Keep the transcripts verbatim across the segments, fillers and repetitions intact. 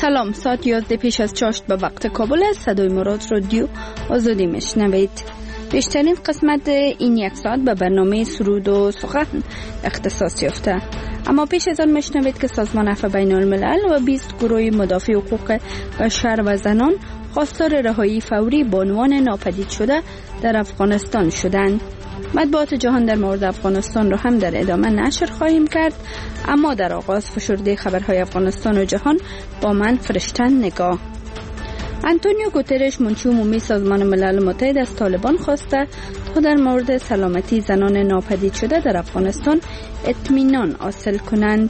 سلام، ساعت یازده پیش از چاشت به وقت کابل است. صدای مراد رادیو آزادی میشنوید. بیشترین قسمت این یک ساعت به برنامه سرود و سخن اختصاص یافته. اما پیش از آن میشنوید که سازمان عفو بین الملل و بیست گروه مدافع حقوق بشر و زنان خواستار رهایی فوری بانوان ناپدید شده در افغانستان شدند. مطبوعات جهان در مورد افغانستان را هم در ادامه نشر خواهیم کرد، اما در آغاز فشرده خبرهای افغانستان و جهان با من فرشته نگاه. آنتونیو گوترش منشی عمومی سازمان ملل متحد از طالبان خواسته تا در مورد سلامتی زنان ناپدید شده در افغانستان اطمینان حاصل کنند.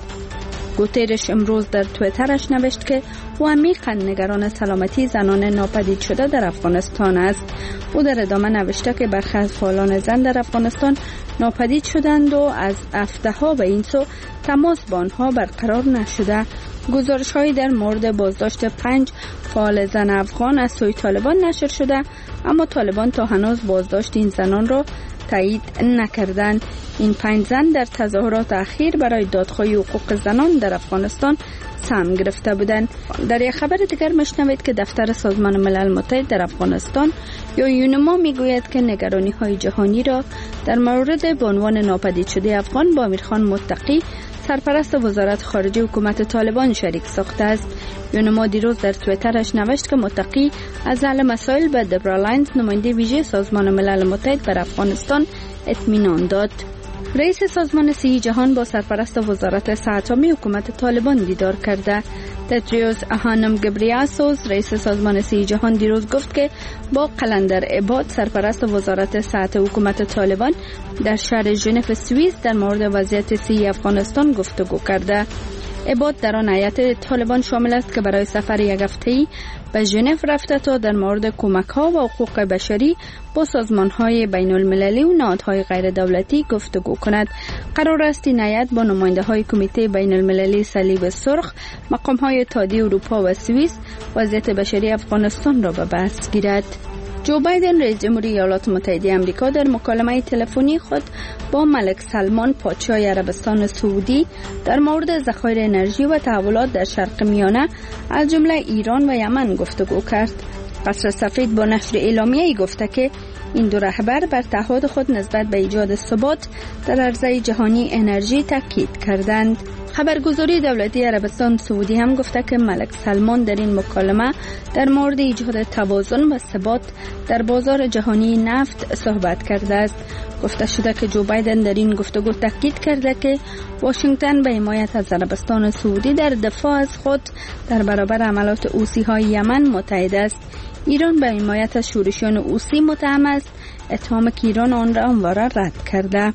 گوترش امروز در توییترش نوشت که او عمیقاً نگران سلامتی زنان ناپدید شده در افغانستان است. او در ادامه نوشته که برخی از فعالان زن در افغانستان ناپدید شدند و از هفته‌ها به این سو تماس با آنها برقرار نشده. گزارش‌هایی در مورد بازداشت پنج فعال زن افغان از سوی طالبان نشر شده، اما طالبان تا هنوز بازداشت این زنان را تایید نکردند. این پنج زن در تظاهرات اخیر برای دادخواهی حقوق زنان در افغانستان سهم گرفته بودند. در یک خبر دیگر میشنوید که دفتر سازمان ملل متحد در افغانستان یا یونما میگوید که نگرانی‌های جهانی را در مورد بانوان ناپدید شده افغان با امیرخان متقی سرپرست وزارت خارجه حکومت طالبان شریک ساخته است. یونما دیروز در توییترش نوشت که متقی از حل مسائل به دبرا لاینز نماینده ویژه سازمان ملل متحد بر افغانستان اطمینان داد. رئیس سازمان صحی جهان با سرپرست وزارت صحت عامه حکومت طالبان دیدار کرده. تدریوس اهانم گبریاسوس رئیس سازمان صحی جهان دیروز گفت که با قلندر عباد سرپرست وزارت صحت حکومت طالبان در شهر ژنو سوئیس در مورد وضعیت صحی افغانستان گفتگو کرده. عباد در آن هیئت طالبان شامل است که برای سفر یک هفته‌ای به ژنو رفته تا در مورد کمک‌ها و حقوق بشری با سازمان‌های بین‌المللی و نهادهای غیر دولتی گفتگو کند. قرار است این هیئت با نماینده‌های کمیته بین‌المللی صلیب سرخ، مقام‌های اتحادیه اروپا و سوئیس وضعیت بشری افغانستان را به بحث گیرد. جو بایدن رئیس جمهوری ایالات متحده آمریکا در مکالمه تلفنی خود با ملک سلمان پادشاه عربستان سعودی در مورد ذخایر انرژی و تحولات در شرق میانه از جمله ایران و یمن گفتگو کرد. قصر سفید با نشر اعلامیه‌ای گفته که این دو رهبر بر تعهد خود نسبت به ایجاد ثبات در عرصه جهانی انرژی تاکید کردند. خبرگزاری دولتی عربستان سعودی هم گفته که ملک سلمان در این مکالمه در مورد ایجاد توازن و ثبات در بازار جهانی نفت صحبت کرده است. گفته شده که جو بایدن در این گفتگو تاکید کرده که واشنگتن به حمایت از عربستان سعودی در دفاع از خود در برابر حملات حوثی‌های یمن متحد است. ایران به حمایت از شورشیان حوثی متهم است، اتهام که ایران آن را همواره رد کرده.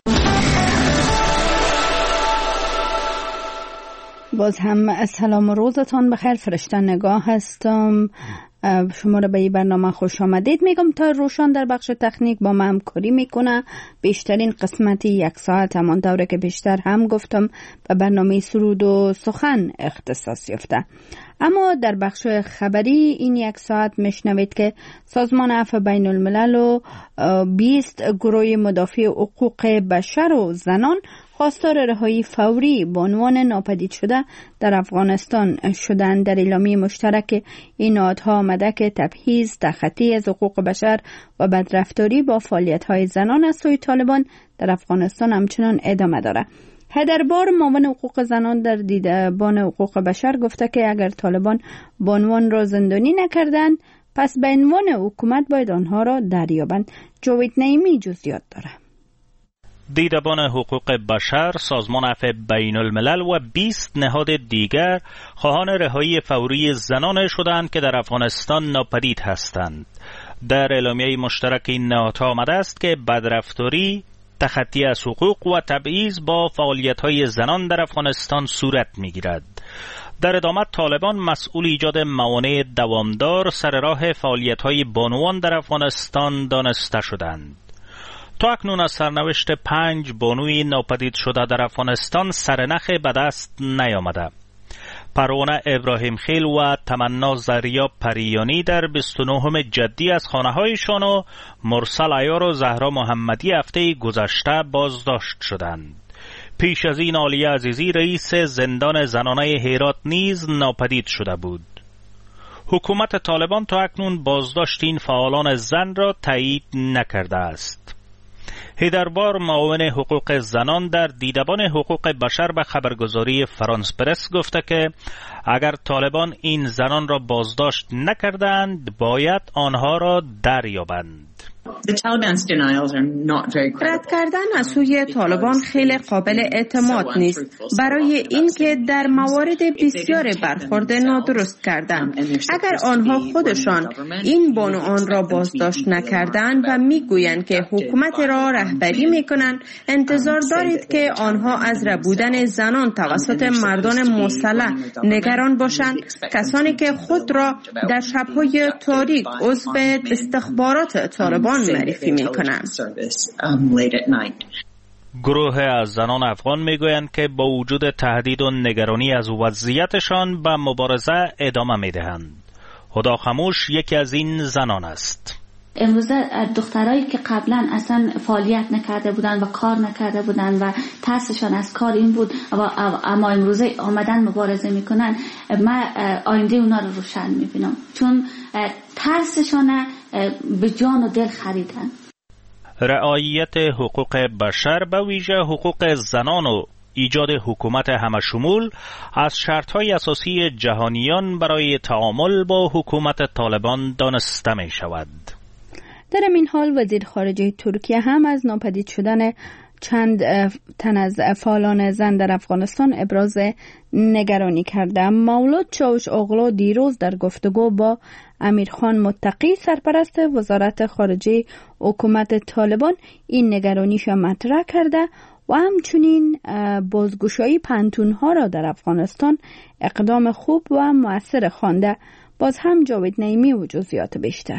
باز هم سلام و روزتان بخیر. فرشته نگاه هستم. شما را به این برنامه خوش آمدید میگم. تا روشان در بخش تکنیک با من همکاری میکنه. بیشترین قسمتی یک ساعت همان دوره که بیشتر هم گفتم به برنامه سرود و سخن اختصاص یافته. اما در بخش خبری این یک ساعت میشنوید که سازمان عفو بین الملل و بیست گروه مدافع حقوق بشر و زنان خواستار رهایی فوری بانوان ناپدید شده در افغانستان شدند. در اعلامیه مشترک این نهادها آمده که تبعیض، تخطی از حقوق بشر و بدرفتاری با فعالیت‌های زنان از سوی طالبان در افغانستان همچنان ادامه دارد. هدربار معاون حقوق زنان در دیدبان حقوق بشر گفته که اگر طالبان بانوان را زندانی نکردند پس به عنوان حکومت باید آنها را دریابند. جاوید نعیمی جزئیات داره. دیدبان حقوق بشر، سازمان عفو بین الملل و بیست نهاد دیگر خواهان رهایی فوری زنان شدند که در افغانستان ناپدید هستند. در اعلامیه مشترک این نهادها آمده است که بدرفتاری، تخطی از حقوق و تبعیض با فعالیت‌های زنان در افغانستان صورت می‌گیرد. در ادامه طالبان مسئول ایجاد موانع دوامدار سر راه فعالیت‌های بانوان در افغانستان دانسته شدند. تا اکنون از سرنوشت پنج بانوی ناپدید شده در افغانستان سرنخ به دست نیامده. پروانه ابراهیم خیل و تمنا زریا پریانی در بیست و نهم جدی از خانه‌هایشان و مرسل عیار و زهرا محمدی هفته گذشته بازداشت شدند. پیش از این عالیه عزیزی رئیس زندان زنانه هرات نیز ناپدید شده بود. حکومت طالبان تا اکنون بازداشت این فعالان زن را تایید نکرده است. هیدربار معاون حقوق زنان در دیدبان حقوق بشر به خبرگزاری فرانس پرس گفته که اگر طالبان این زنان را بازداشت نکردند باید آنها را دریابند. رد کردن از سوی طالبان خیلی قابل اعتماد نیست، برای اینکه در موارد بسیار برخورد نادرست کردند. اگر آنها خودشان این بانوان را بازداشت نکردند و میگویند که حکومت را رهبری میکنند، انتظار دارید که آنها از ربودن زنان توسط مردان مسلح نگران باشند، کسانی که خود را در شب‌های تاریک عضو استخبارات طالبان معرفی میکنند. گروه از زنان افغان میگویند که با وجود تهدید و نگرانی از وضعیتشان به مبارزه ادامه میدهند. هدا خموش یکی از این زنان است. امروزه دخترایی که قبلا اصلا فعالیت نکرده بودن و کار نکرده بودن و ترسشان از کار این بود و اما امروزه آمدن مبارزه میکنن، من آینده اونا رو روشن میبینم، چون ترسشان به جان و دل خریدن. رعایت حقوق بشر به ویژه حقوق زنان و ایجاد حکومت همشمول از شرط‌های اساسی جهانیان برای تعامل با حکومت طالبان دانسته می شود. در این حال وزیر خارجه ترکیه هم از ناپدید شدن چند تن از فعالان زن در افغانستان ابراز نگرانی کرده. مولود چاوش اغلو دیروز در گفتگو با امیرخان متقی سرپرست وزارت خارجه حکومت طالبان این نگرانیش مطرح کرده و همچنین بازگشایی پنتونها را در افغانستان اقدام خوب و مؤثر خوانده. باز هم جاوید نعیمی و جزئیات بیشتر.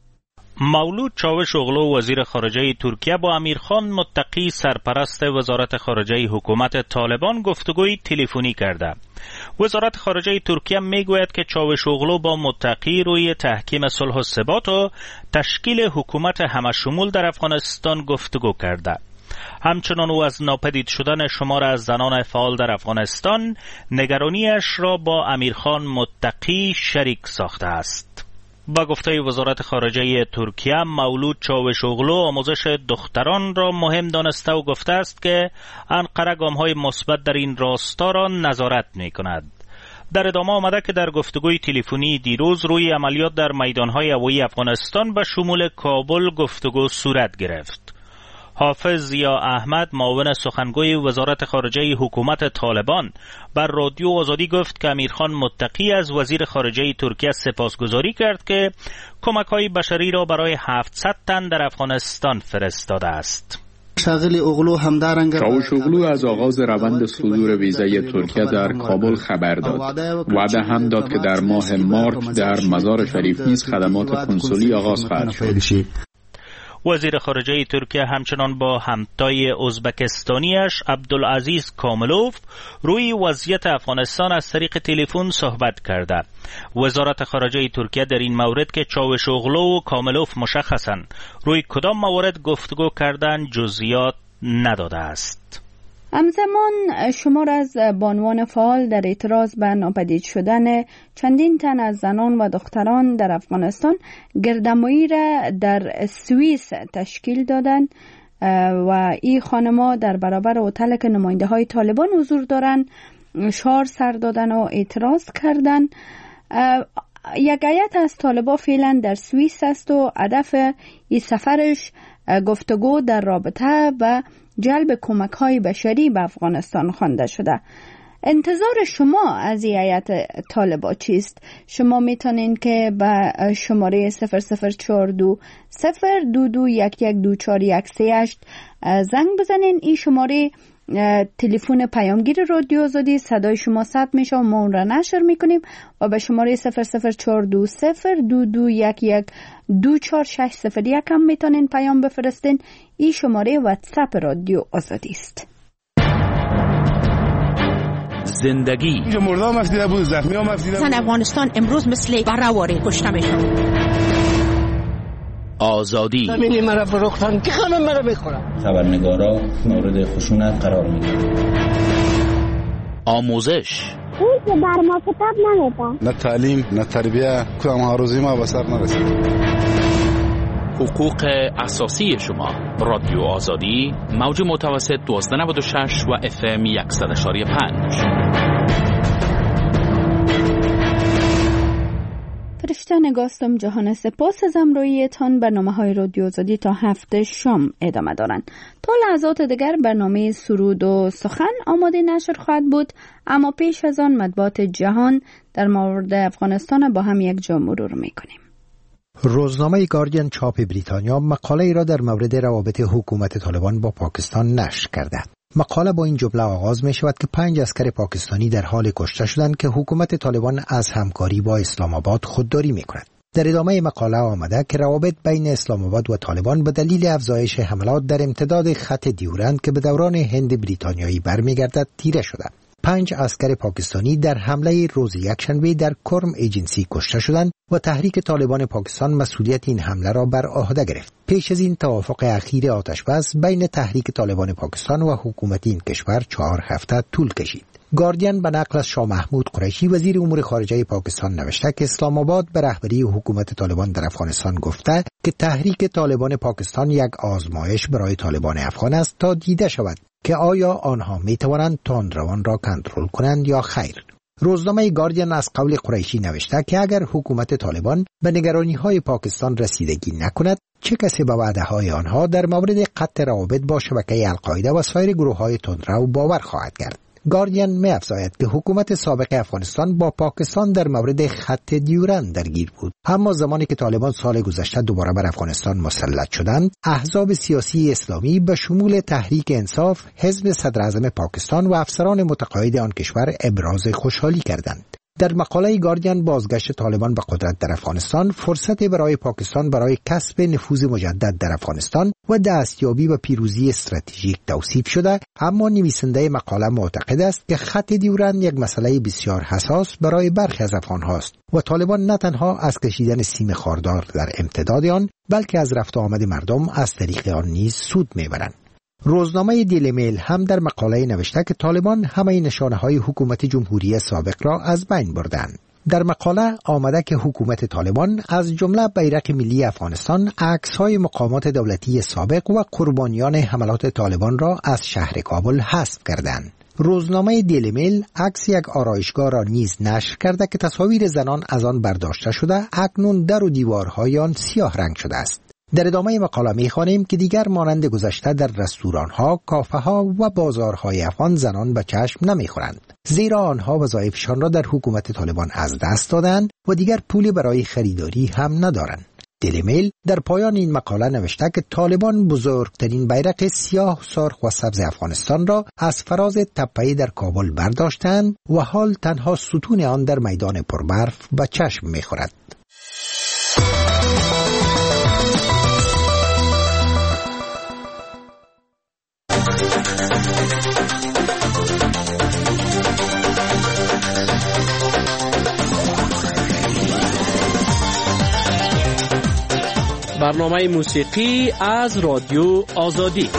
مولود چاوش اغلو وزیر خارجه ترکیه با امیرخان متقی سرپرست وزارت خارجه حکومت طالبان گفتگوی تلفنی کرده. وزارت خارجه ترکیه میگوید که چاوش اغلو با متقی روی تحکیم صلح و ثبات و تشکیل حکومت همشمول در افغانستان گفتگو کرده. همچنان او از ناپدید شدن شمار از زنان فعال در افغانستان نگرانیش را با امیرخان متقی شریک ساخته است. با گفته وزارت خارجه ترکیه، مولود چاوش اغلو آموزش دختران را مهم دانسته و گفته است که انقره گام‌های مثبت در این راستا را نظارت می‌کند. در ادامه آمده که در گفتگوی تلفنی دیروز روی عملیات در میدان‌های هوایی افغانستان به شمول کابل گفتگو صورت گرفت. حافظ ضیا احمد معاون سخنگوی وزارت خارجه حکومت طالبان بر رادیو آزادی گفت که امیرخان متقی از وزیر خارجه ترکیه سپاسگزاری کرد که کمک‌های بشری را برای هفتصد تن در افغانستان فرستاده است. چاوش اغلو از آغاز روند صدور ویزای ترکیه در کابل خبر داد. وعده هم داد که در ماه مارچ در مزار شریف نیز خدمات کنسولی آغاز خواهد شد. وزیر خارجه ترکیه همچنان با همتای ازبکستانیش عبدالعزیز کاملوف روی وضعیت افغانستان از طریق تلفن صحبت کرده. وزارت خارجه ترکیه در این مورد که چاوش اغلو و کاملوف مشخصاً روی کدام موارد گفتگو کردن جزئیات نداده است. همزمان شمار از بانوان فعال در اعتراض به ناپدید شدن چندین تن از زنان و دختران در افغانستان گردهمایی را در سوئیس تشکیل دادند و این خانم‌ها در برابر هتل که نماینده های طالبان حضور دارند شعار سر دادن و اعتراض کردند. یک هیئت از طالبان فعلا در سوئیس است و هدف این سفرش گفتگو در رابطه و جلب کمک‌های بشری به افغانستان خوانده شده. انتظار شما از این هیئت طالبان چیست؟ شما میتونین که به شماره صفر صفر چهار دو صفر دو دو یک یک دو چهار یک سه هشت زنگ بزنین. این شماره تلفن پیامگیر رادیو آزادی، صدای شما ثبت میشه و ما اون را نشر میکنیم و به شماره صفر صفر چهار دو صفر دو دو یک یک دو چهار شش صفر یک هم میتونین پیام بفرستین. این شماره واتساپ رادیو آزادی است. زندگی مردم مفدیده بود، زخمی ها مفدیده بود. زن افغانستان امروز مثل برآواره کشته میشن. آزادی. زمینی مرا فروختن که همه مرا میخورن. خبرنگارا مورد خشونت قرار میگیرن. آموزش. اون که بر ما کتاب نمیدن. نه تعلیم نه تربیه کدام هروزی ما به سر نرسید. حقوق اساسی شما. رادیو آزادی موج متوسط دوازده نود و شش و اف ام صد و پنج. فرشته نگاستم جهان، سپاس از همراهیتان. برنامه های رادیو آزادی تا هفته شام ادامه دارند. تا لحظات دیگر برنامه سرود و سخن آماده نشر خواهد بود، اما پیش از آن مطبوعات جهان در مورد افغانستان با هم یک جا مرور میکنیم. روزنامه گاردین چاپ بریتانیا مقاله ای را در مورد روابط حکومت طالبان با پاکستان نشر کرده. مقاله با این جمله آغاز می شود که پنج عسکر پاکستانی در حال کشته شدند که حکومت طالبان از همکاری با اسلام آباد خودداری می کند. در ادامه مقاله آمده که روابط بین اسلام آباد و طالبان به دلیل افزایش حملات در امتداد خط دیورند که به دوران هند بریتانیایی برمیگردد تیره شده. پنج عسکر پاکستانی در حمله روز یکشنبه در کرم ایجنسی کشته شدند و تحریک طالبان پاکستان مسئولیت این حمله را بر عهده گرفت. پیش از این توافق اخیر آتشبس بین تحریک طالبان پاکستان و حکومت این کشور چهار هفته طول کشید. گاردین به نقل از شاه محمود قریشی وزیر امور خارجه پاکستان نوشته که اسلام آباد به رهبری حکومت طالبان در افغانستان گفته که تحریک طالبان پاکستان یک آزمایش برای طالبان افغان است تا دیده شود که آیا آنها می توانند تندروان را کنترل کنند یا خیر. روزنامه گاردین از قول قریشی نوشته که اگر حکومت طالبان به نگرانی‌های پاکستان رسیدگی نکند، چه کسی به وعده‌های آنها در مورد قطع روابط با شبکه القاعده و سایر گروه‌های تندرو باور خواهد کرد. گاردین می افزاید که حکومت سابق افغانستان با پاکستان در مورد خط دیورند درگیر بود، اما زمانی که طالبان سال گذشته دوباره بر افغانستان مسلط شدند، احزاب سیاسی اسلامی به شمول تحریک انصاف، حزب صدراعظم پاکستان و افسران متقاعد آن کشور ابراز خوشحالی کردند. در مقاله گاردین بازگشت طالبان به قدرت در افغانستان فرصت برای پاکستان برای کسب نفوذ مجدد در افغانستان و دستیابی به پیروزی استراتژیک توصیف شده، اما نویسنده مقاله معتقد است که خط دیورند یک مسئله بسیار حساس برای برخی از افغان‌هاست و طالبان نه تنها از کشیدن سیم خاردار در امتداد آن، بلکه از رفت و آمد مردم از طریق آن نیز سود میبرند. روزنامه دیلی میل هم در مقاله نوشته که طالبان همه نشانه‌های حکومت جمهوری سابق را از بین بردند. در مقاله آمده که حکومت طالبان از جمله بیرق ملی افغانستان، عکس‌های مقامات دولتی سابق و قربانیان حملات طالبان را از شهر کابل حذف کردند. روزنامه دیلی میل عکس یک آرایشگاه را نیز نشر کرده که تصاویر زنان از آن برداشته شده، اکنون در و دیوارهای آن سیاه رنگ شده است. در ادامه مقاله می‌خوانیم که دیگر مانند گذشته در رستوران‌ها، کافه‌ها و بازارهای افغان زنان به چشم نمی‌خورند، زیرا آنها وظایفشان را در حکومت طالبان از دست دادند و دیگر پولی برای خریداری هم ندارند. دیلی میل در پایان این مقاله نوشته که طالبان بزرگترین بیرق سیاه، سرخ و سبز افغانستان را از فراز تپه‌ای در کابل برداشتند و حال تنها ستون آن در میدان پربرف به چشم می‌خورد. برنامه موسیقی از رادیو آزادی.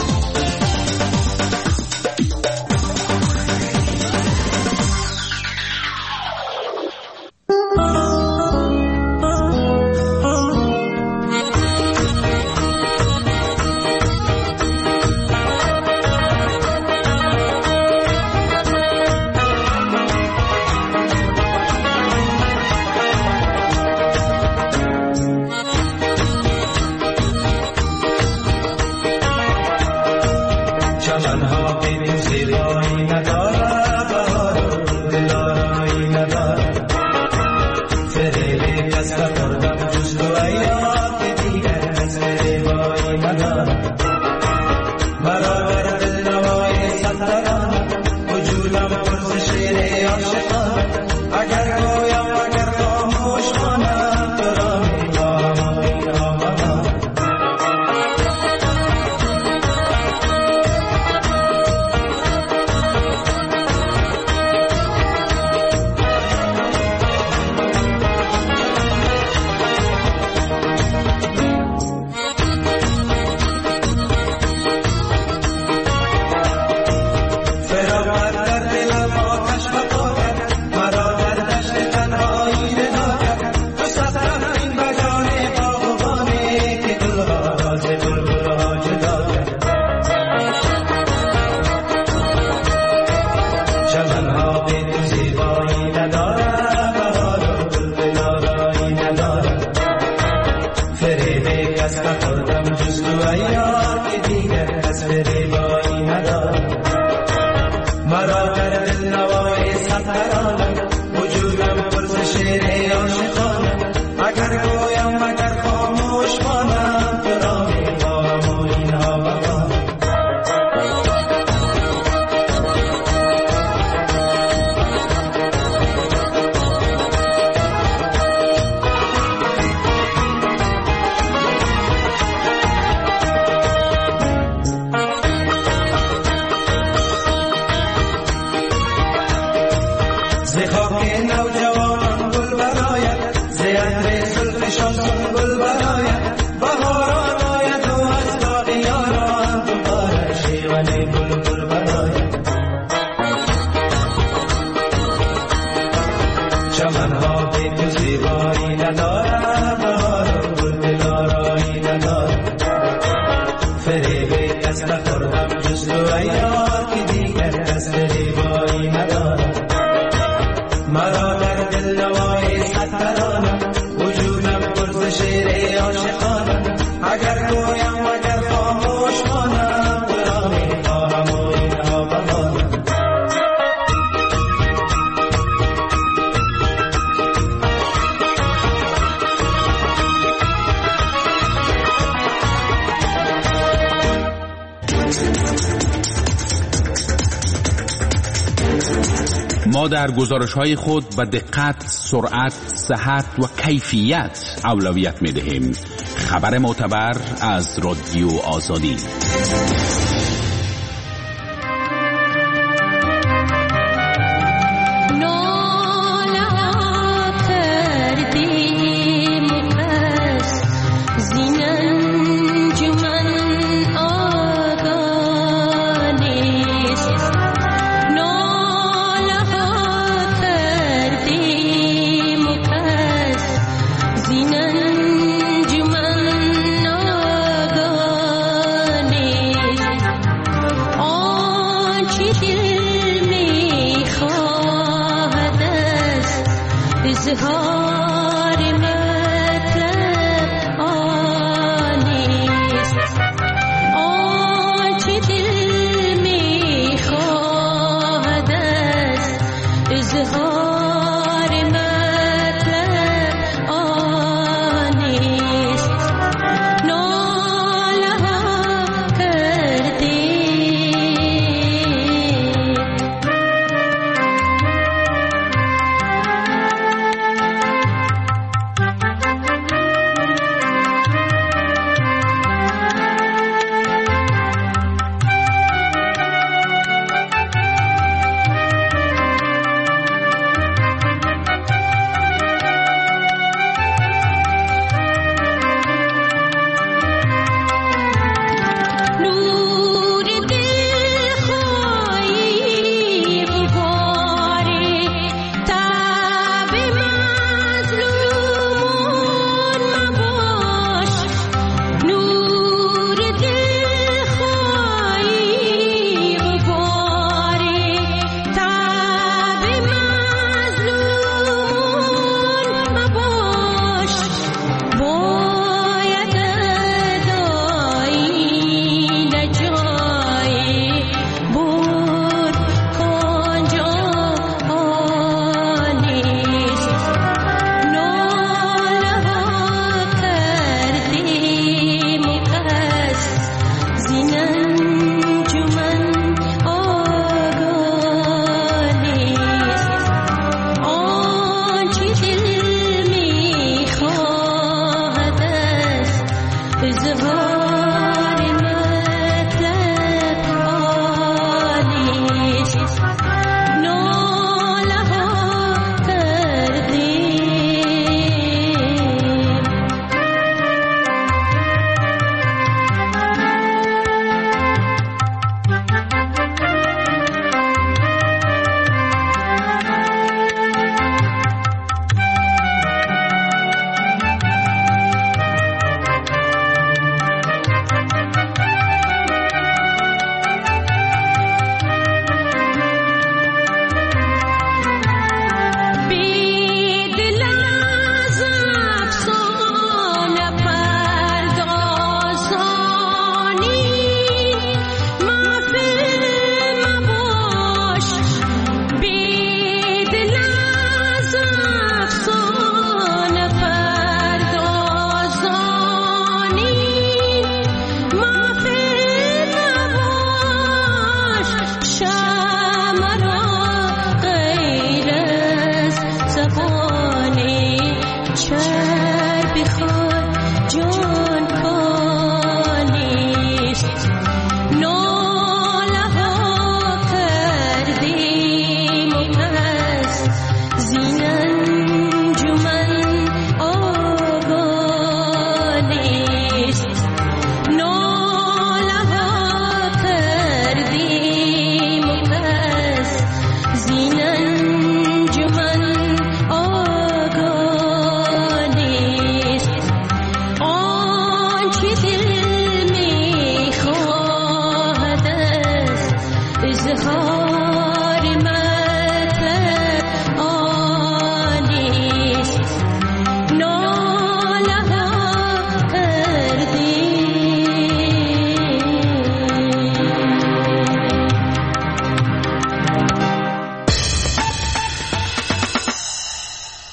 کس فریبایی ندارد. مرا در دل نوای سفرانم وجودم پرز شعر عاشقانم. اگر گویم اگر خاموش مانم تو را میخواهم و اینها بخواهم. ما در گزارش‌های خود به دقت، سرعت، صحت و کیفیت اولویت می‌دهیم. خبر معتبر از رادیو آزادی. زینن جمن آگانه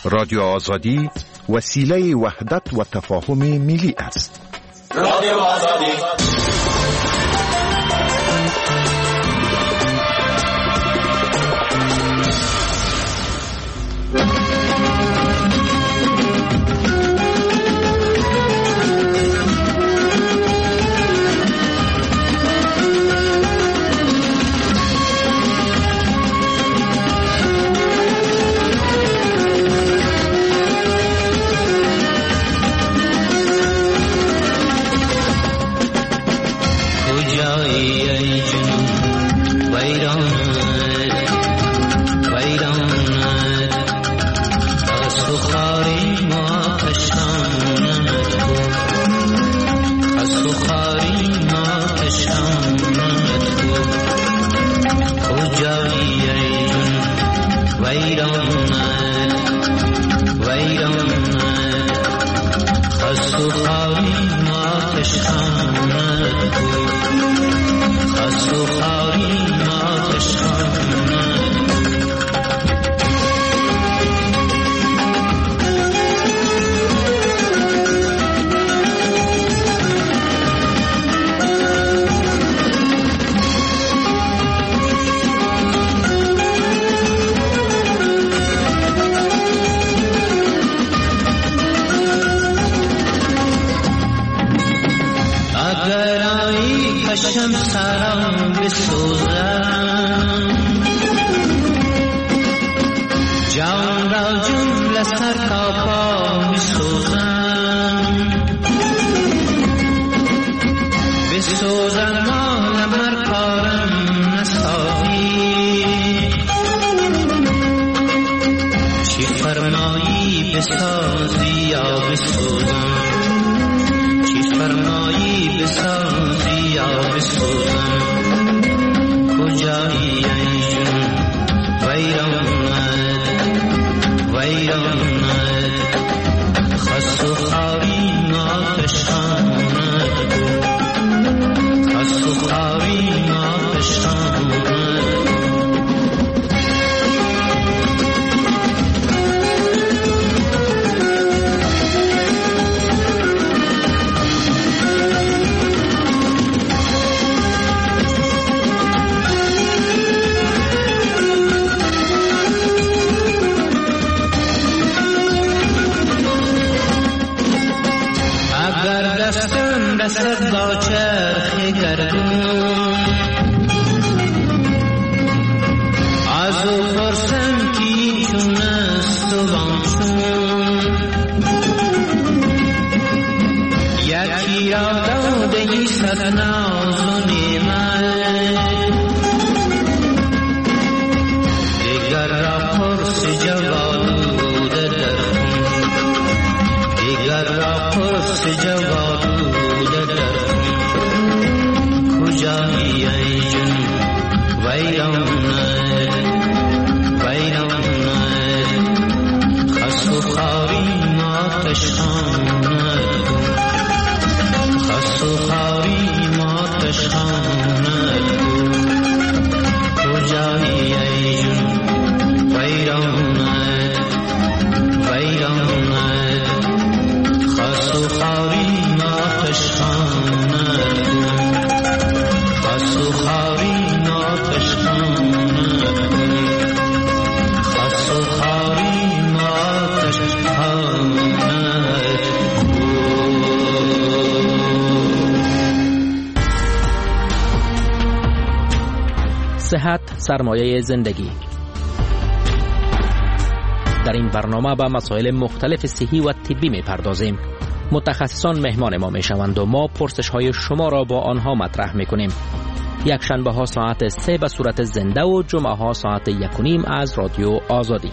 رادیو آزادی وسیله وحدت و تفاهم ملی است. رادیو آزادی. صحت سرمایه زندگی. در این برنامه به مسائل مختلف صحی و طبی می پردازیم. متخصصان مهمان ما می شوند و ما پرسش های شما را با آنها مطرح می کنیم. یک شنبه ها ساعت سه به صورت زنده و جمعه ها ساعت یک و نیم از رادیو آزادی.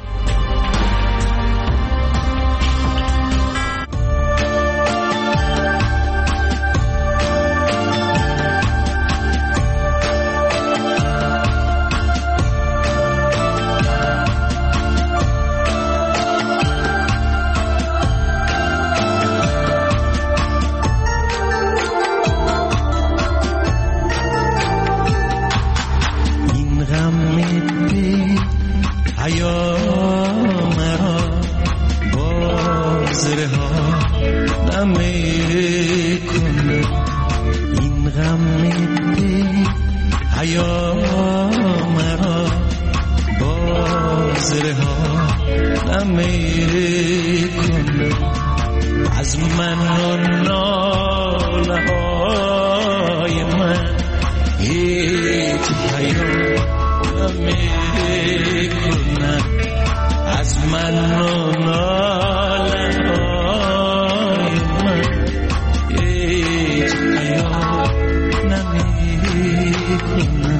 حیات حیا مرا باز رها نمی‌کنه از من و ناله های من هیچ حیا نمی‌کنه از من و ناله های من هیچ حیا نمی‌کنه.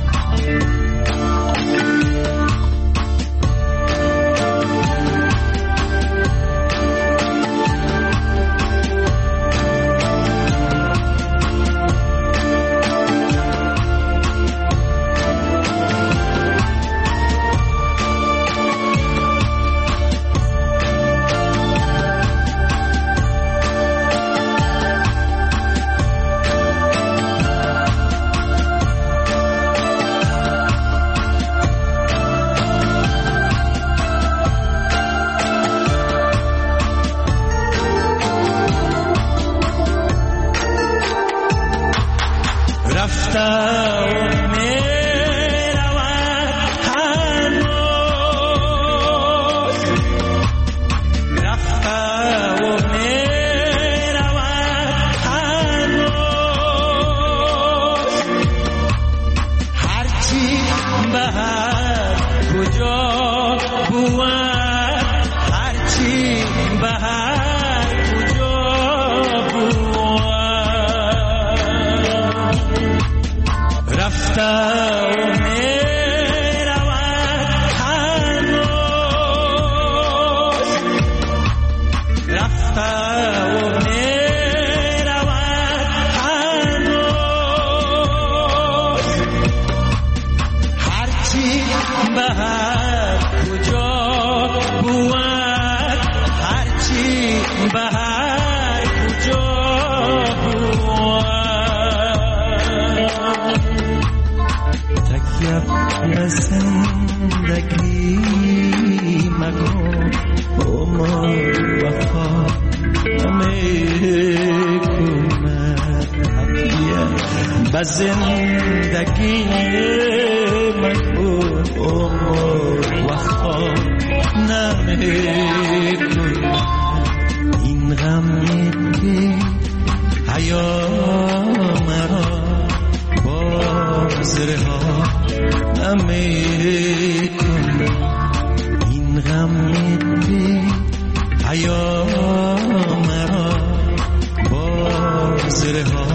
زندگی مکن عمر وفا نمیکن این غم که حیا مرا باز رها نمیکن این غم که حیا مرا باز رها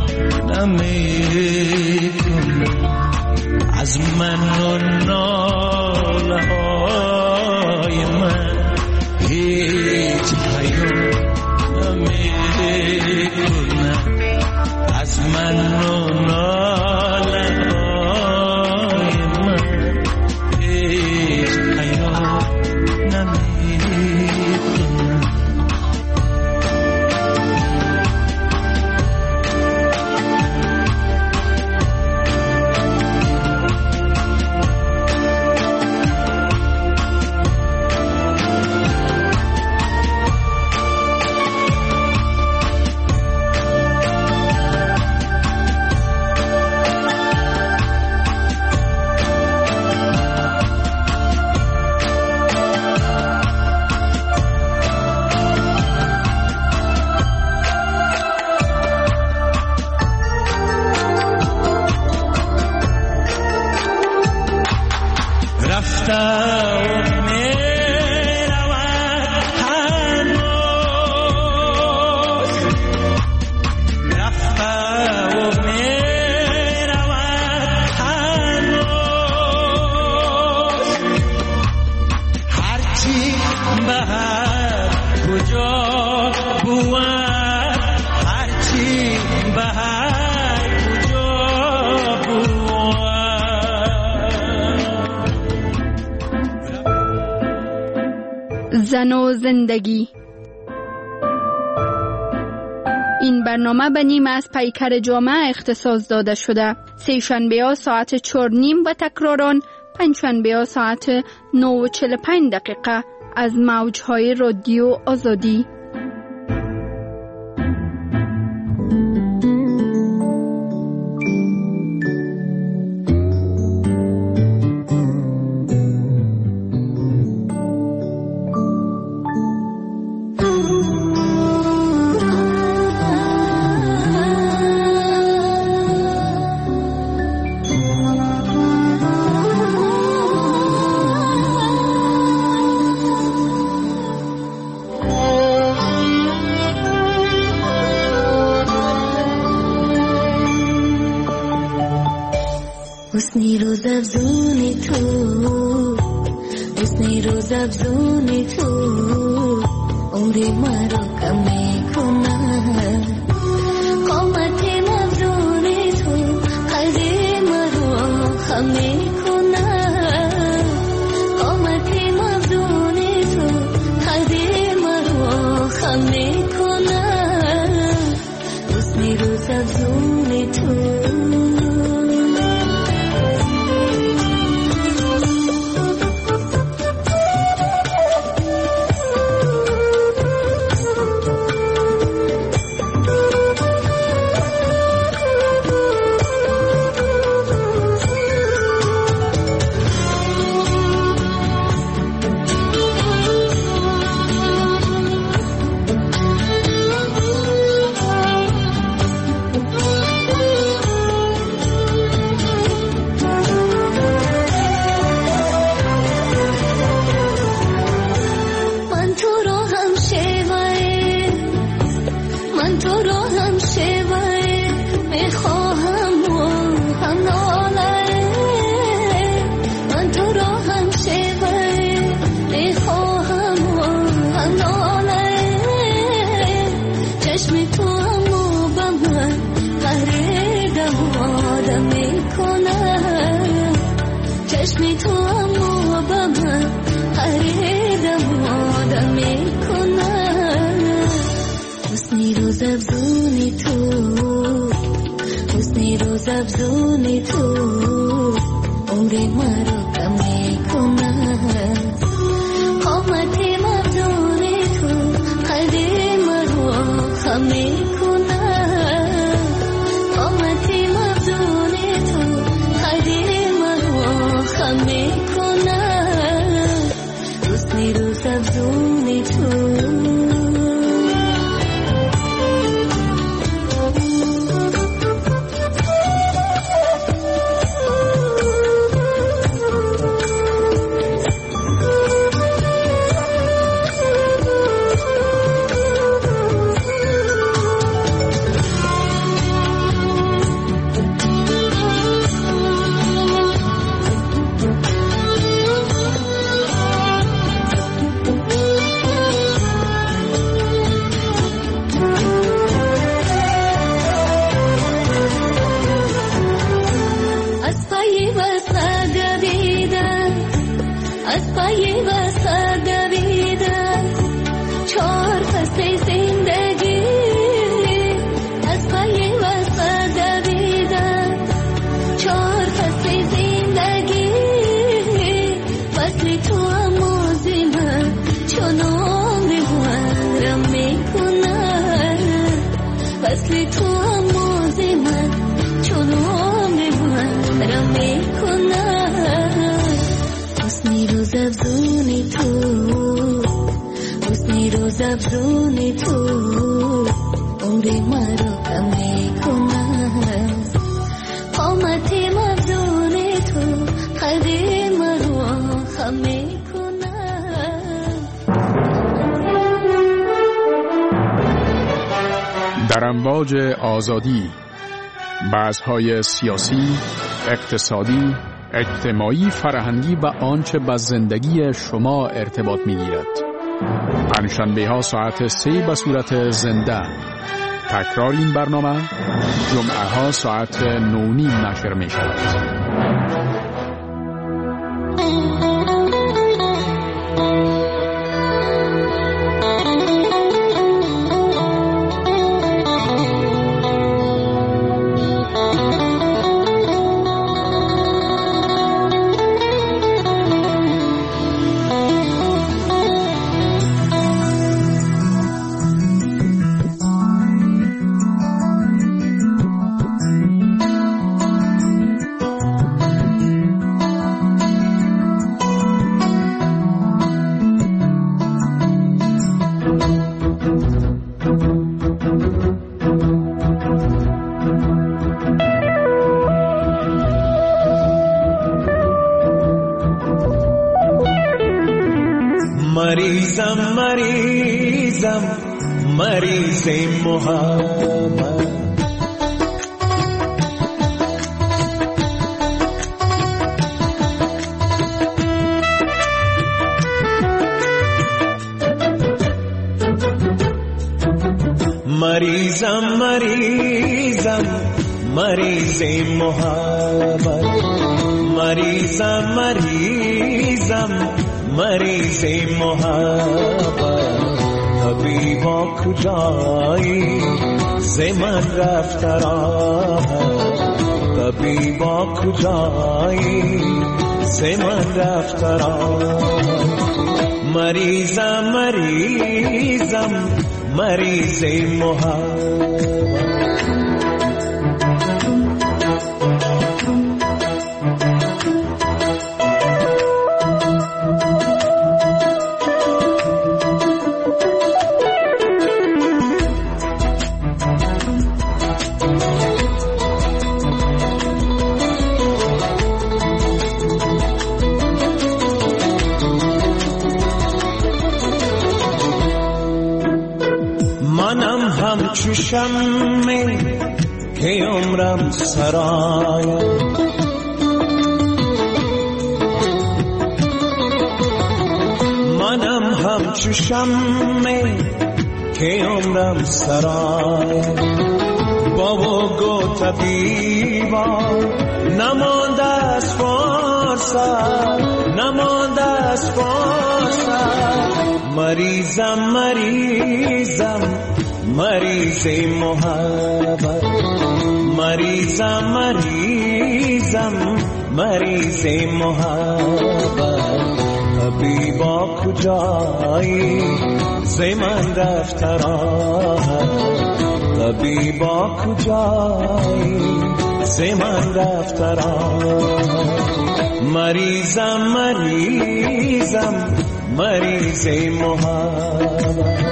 نمی‌کنه از من و ناله های من هیچ حیا نمی‌کنه از من و ناله های من هیچ حیا نمی‌کنه. زن و زندگی. این برنامه به نیم از پیکر جامعه اختصاص داده شده. سه شنبه ها ساعت چهار نیم و تکراران پنج شنبه ها ساعت نه و چهل و پنج دقیقه از موجهای رادیو آزادی. حسنی روز افزونی تو، حسنی روز افزونی تو، عمری مرا کم میکنه. قامتی مفزونی تو، قلبی مرا خم میکنه. قامتی مفزونی تو، قلبی مرا خم میکنه. حسنی روز افزونی تو. افزونی تو، عمری مرا کم میکنه. قامتی مفزونی تو، قلبی مرا خم میکنه. قامتی مفزونی تو، قلبی مرا خم میکنه. حسنی روز افزونی تو. افزونی تو، عمری مرا کم میکنه. قامتی مفزونی تو، قلبی مرا خم میکنه. در امواج آزادی، بحث‌های سیاسی، اقتصادی، اجتماعی، فرهنگی و آنچه با زندگی شما ارتباط می‌گیرد. پنجشنبه ها ساعت سه به صورت زنده. تکرار این برنامه جمعه ها ساعت نو نیم نشر می شود. مریضم مریضم مریض محبت، مریضم مریضم مریض محبت مریضم مریضم مریض محبت طبیبا کجایی ز من رفت راحت طبیبا کجایی ز من رفت راحت مریضم مریضم مریض محبت چو شمع که عمرم سرایم منم همچو شمع که عمرم سرایم بابا گو طبیبا نمانده از فرصت نمانده از فرصت مریضم مریضم مریض محبت مریضم مریضم مریض محبت طبیبا کجایی ز من رفت راحت طبیبا کجایی ز من رفت راحت مریضم مریضم مریض محبت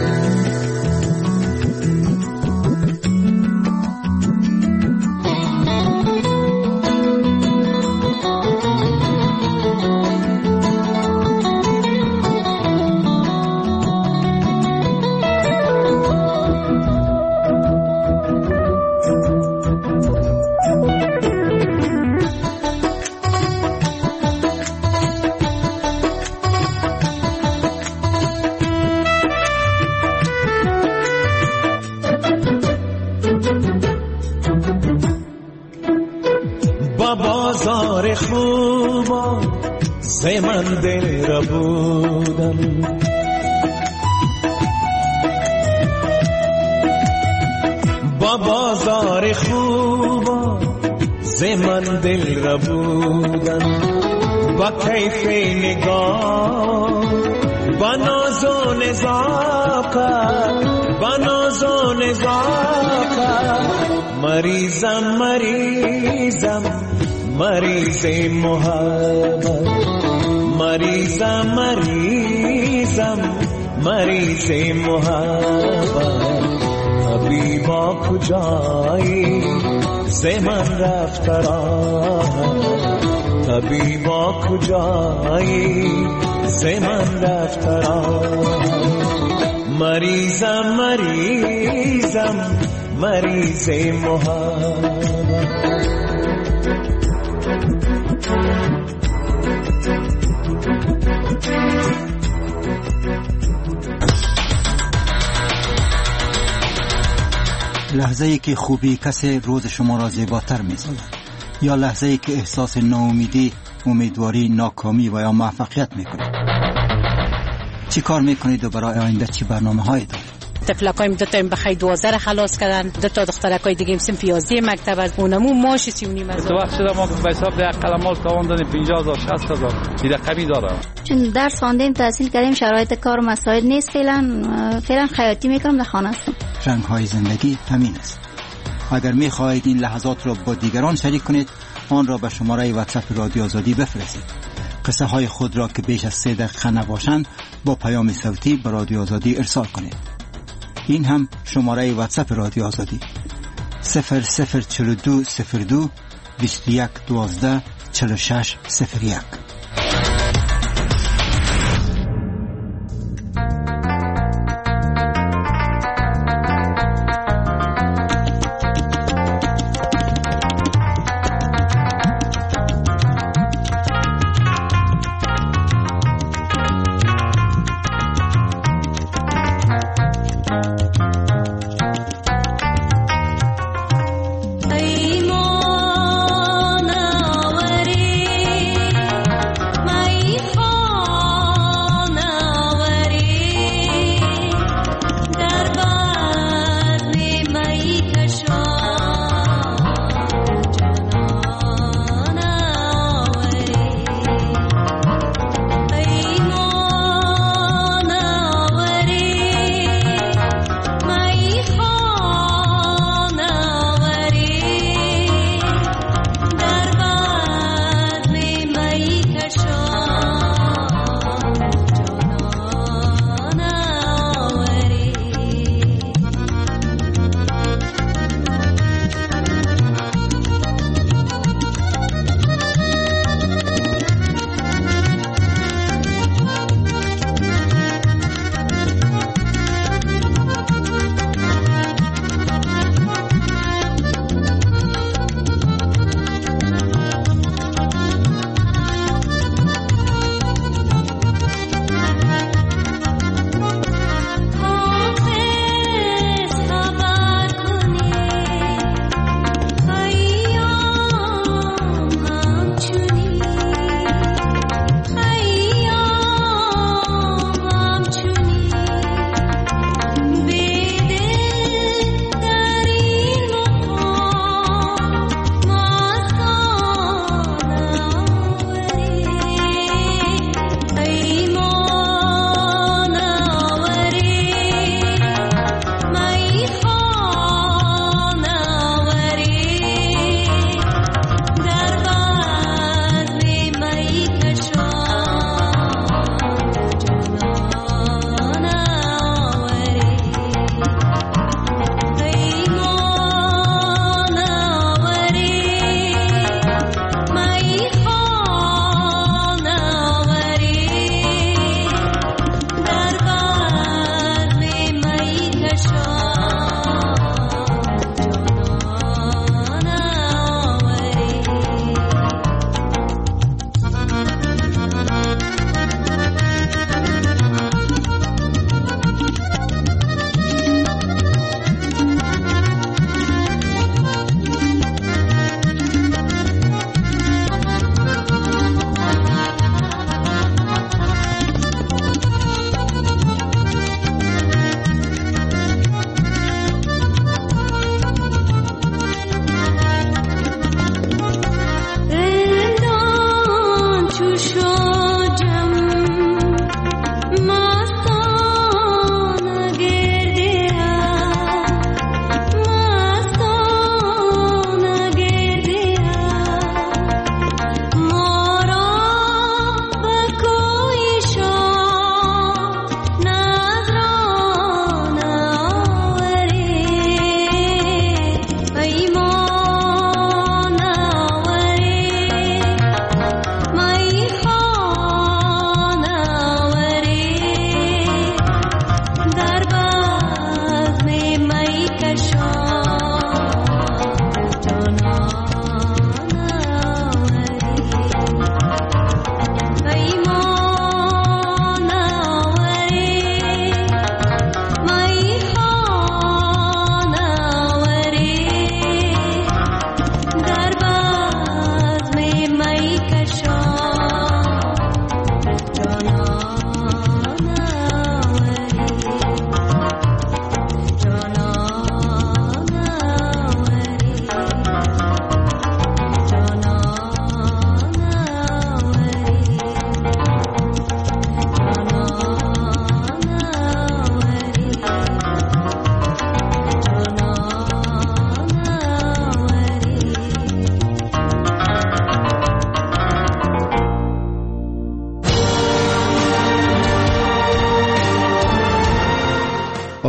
بازار خوبا ز من دل را بودم با بازار خوبا ز من دل را بودم با کیف نگاه با ناز و نزاکت با ناز و نزاکت مریضم مریضم مریض محبت مریضم مریضم مریض محبت طبیبا کجایی ز من رفت راحت طبیبا کجایی ز من رفت راحت مریضم مریضم مریض محبت لحظه ای که خوبی کسی روز شما را زیباتر می سازد یا لحظه ای که احساس ناامیدی، امیدواری، ناکامی و یا موفقیت می کنید. چی کار می کنید و برای آینده چی برنامه هایی دارید؟ تفلکایم دو تا بخای دوازده را خلاص کردن، دو تا دخترکای دیگه هم سنف یازده مکتب از اونمو ماش سی و نیم از تو وقت شده ما به حساب ده قلمال تاوان دادیم پنجاه هزار شصت هزار این رقمی داره. چون درس خواندیم تحصیل کردیم شرایط کار و مسائل نیست فعلا فعلا خیاطی میکنم در خانه هستم. رنگ های زندگی همین است. اگر می خواهید این لحظات را با دیگران شریک کنید آن را به شماره واتساپ رادیو آزادی بفرستید. قصه های خود را که بیش از سه دقیقه نباشند با پیام صوتی به رادیو آزادی ارسال کنید. این هم شماره واتساپ رادیو آزادی صفر صفر چهل و دو صفر دو بیست و یک دوازده چهل و شش صفر یک.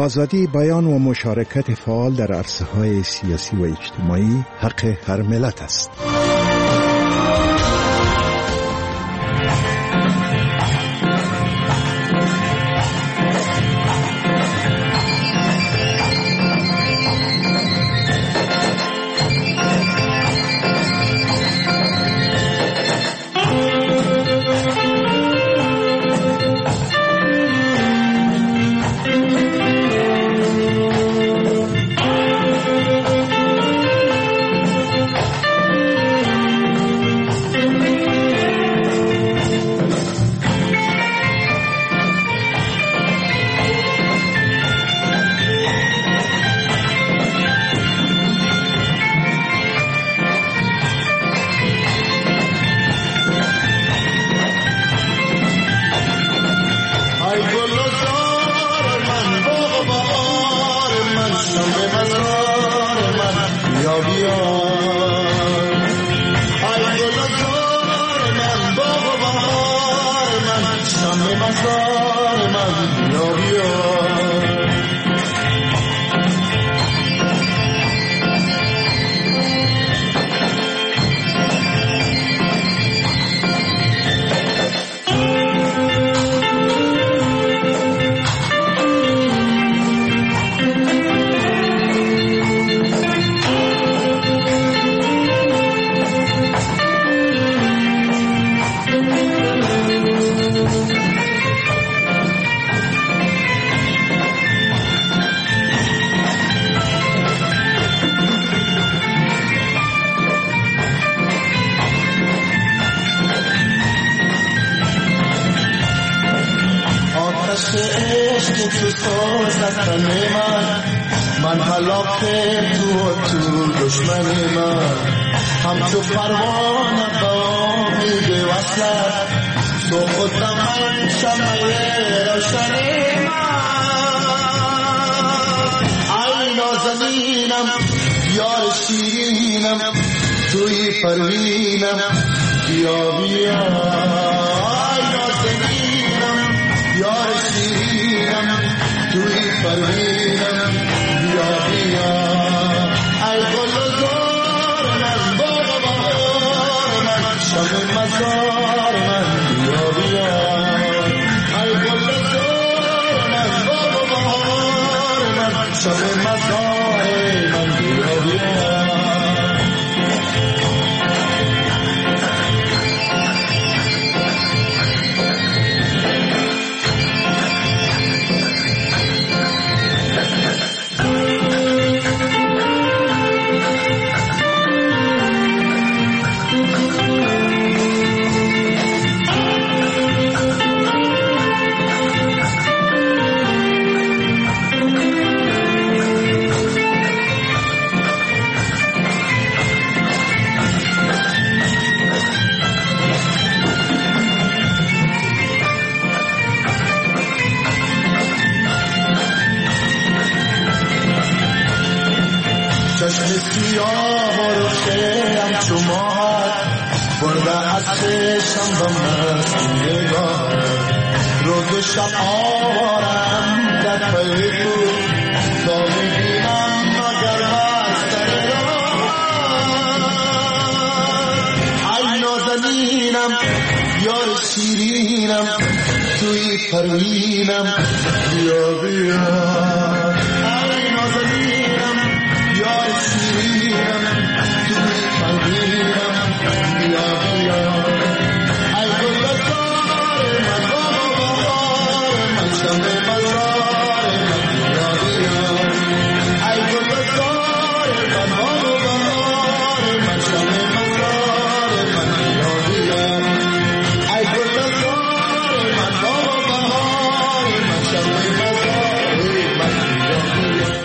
آزادی بیان و مشارکت فعال در عرصه‌های سیاسی و اجتماعی حق هر ملت است. من هلاک تو تو دشمن من همچو پروانه با امید وصلت تو خود من شمعه روشن من ای نازنینم یار شیرینم توی پروینم بیا بیا ای نازنینم یار شیرینم توی پروینم بیا بیا ای گل و زار من باغ بهار من شب مزار من بیا بیا ای گل و زار من باغ بهار من شب مزار من بیا بیا سیاه و روشنم چو ماه برده از چشم و مستی نگاه روز و شب آوارم در پی تو تا ببینم مگر بستر راه ای نازنینم یار شیرینم توی پروینم بیا بیا ای نازنینم یار شیرینم توی پروینم بیا بیا ای گل و زار من باغ و بهار من شب مزار من بیا بیا ای گل و زار من باغ و بهار من شب مزار من بیا بیا ای گل و زار من باغ و بهار من شب مزار من بیا بیا.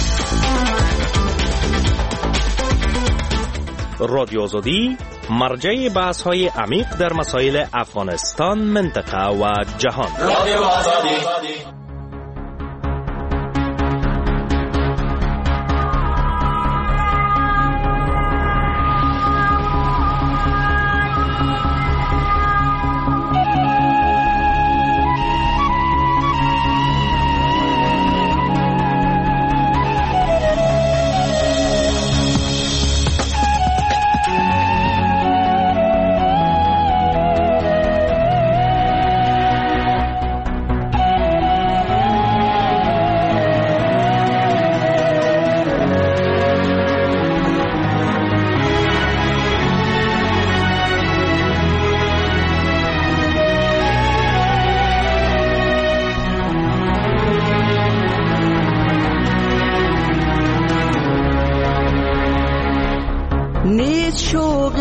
رادیو آزادی مرجع بحث های عمیق در مسائل افغانستان، منطقه و جهان. رادیو آزادی.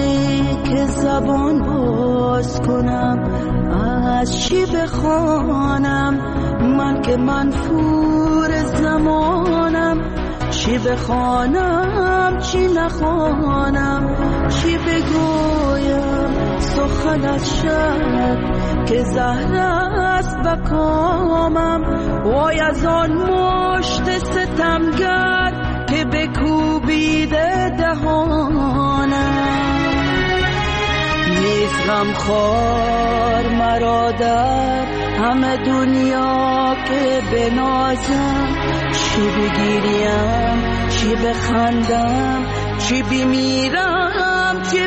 وقتی که زبان باز کنم از چی بخوانم، من که منفور زمانم، چی بخوانم چی نخوانم، چی بگویم سخن از شب که زهر است بکامم. وای از آن مشت ستمگر که بکوبیده دهانم. نیست غمخوار مرا در همه دنیا که بنازم، چی بگیریم چی بخندم، چی بمیرم چی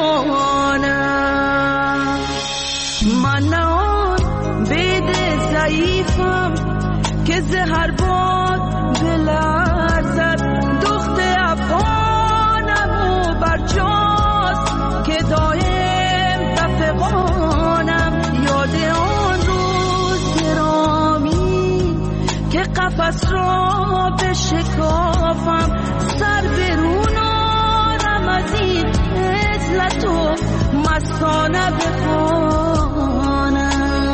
بمانم. من نه آن بید ضعیفم که زهر باد بلرزد، دخت افغانم و برجاست که دایم بفغانم. یاد آن روز گرامی که قفس را بشکافم، سر برون آرم از این عزلت و مستانه بخوانم.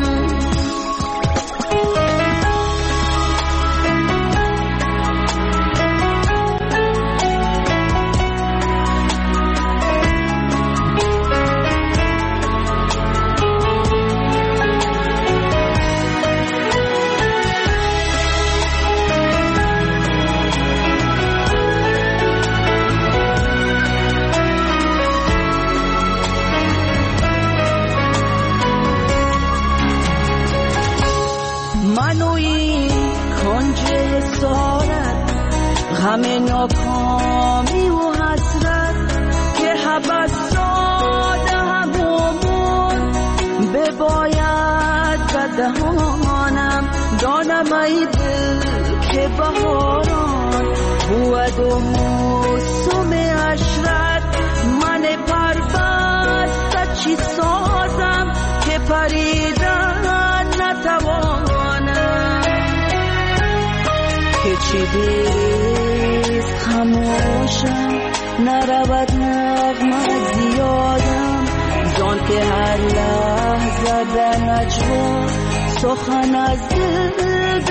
همه ناکامی و حسرت که حبس داده همون بباید بدهانم. دانم ای دل که بهاران بود و موسم عشرت، من پربسته چی سازم که پریدن نتوانم. که چی بیست خموشم نرود نغمه زیادم، زان که هر لحظه در نجوا سخن از دل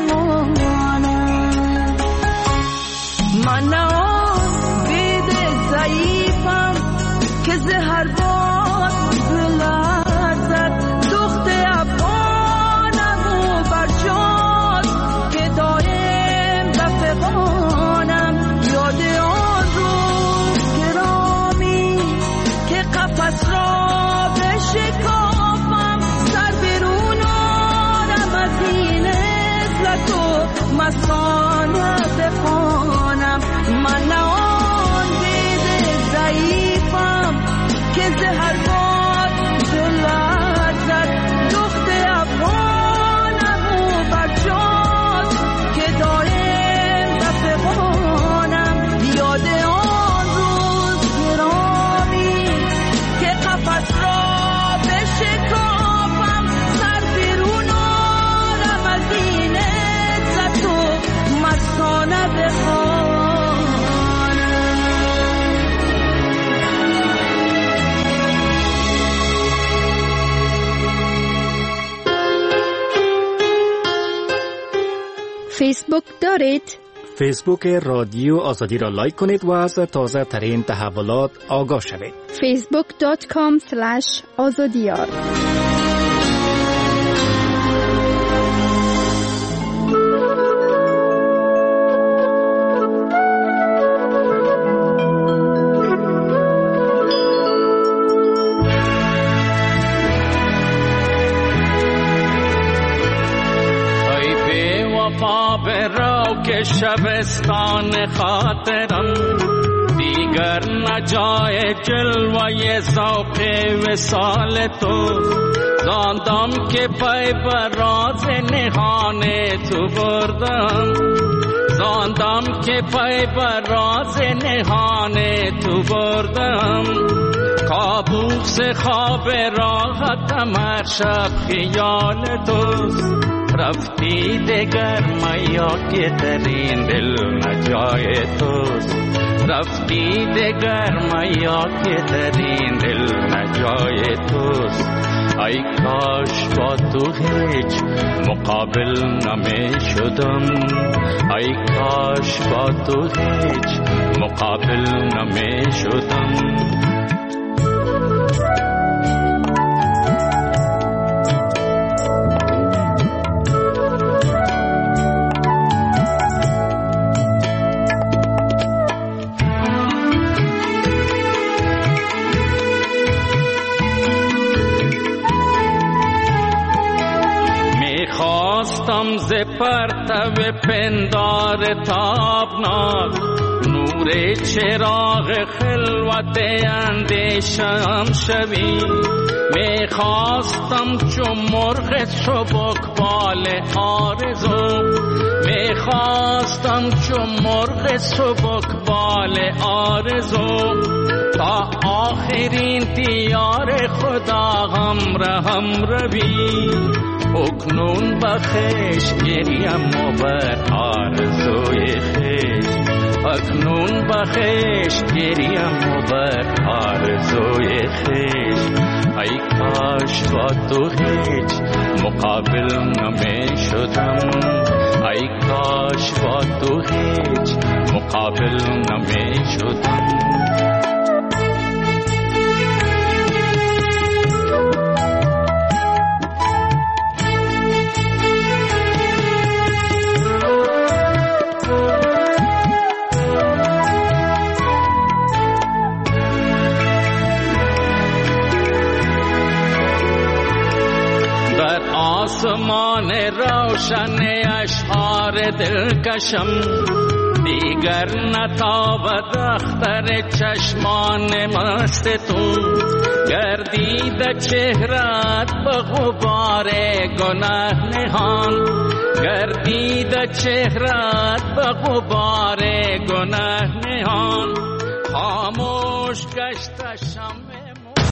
برمانم. من نه آن بید ضعیفم که زهر باد بلرزد، دخت افغانم و برجاست که دایم بفغانم. یاد آن روز گرامی که قفس را بشکافم، سر برون آرم از این عزلت و مستانه بخوانم. من نه آن بید ضعیفم که زهر باد بلرزد، دخت افغانم و برجاست که دایم بفغانم. یاد آن روز گرامی که قفس را بشکافم، سر برون آرم از این عزت و مستانه بخوانم. فیسبوک دارید؟ فیسبوک رادیو آزادی را لایک کنید و از تازه ترین تحولات آگاه شوید. فیسبوک دات کام سلش آزادیار. که شبستان خاطرم دیگر نجای جلوه ذوق وصال تو، زاندم که پای بر راز نهان تو بردم، زاندم که پای بر راز نهان تو بردم. کابوس خواب راحتم هر شب خیال توست، رفتی دگر میا که در این دل نجای توست، رفتی دگر میا که در این دل نجای توست. ای کاش با تو هیچ مقابل نمی شدم، ای کاش با تو هیچ مقابل نمی شدم. خواستم ز پرتو پندار تابناک نور چراغ خلوت اندیشم شوی. می خواستم چون مرغ سبک بال آرزو، می خواستم چون مرغ سبک بال آرزو تا آخرین دیار خدا همراهم روی. اکنون بخش گریم و بر آرزوی خیش، اکنون بخش گریم و بر آرزوی خیش. ای کاش با تو هیچ مقابل نمی شدم، ای کاش با تو هیچ مقابل نمی شدم. آسمان روشن اشعار دلکشم دیگر نتابد اختر چشمان مست تو. گردید چهرت به غبار گناه نهان، گردید چهرت به غبار گناه نهان. خاموش گشت شم